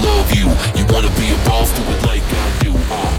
love you. You wanna be a boss, do it like I do.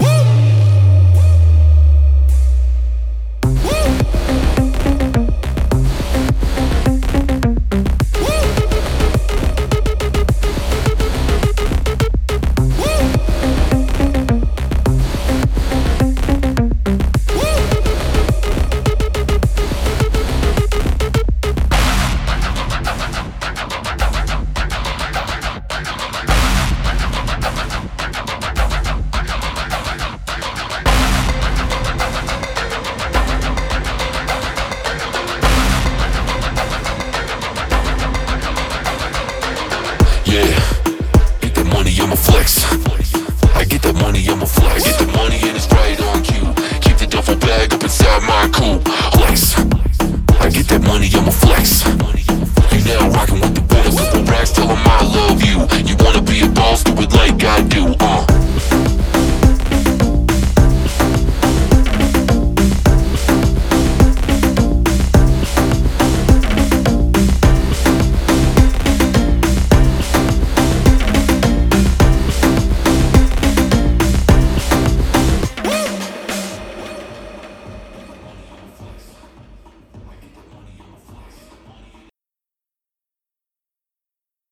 Yeah, get that money, I'ma flex. I get that money, I'ma flex. I get the money and it's right on cue. Keep the duffel bag up inside my coupe. Flex. I get that money, I'ma flex. You now rockin'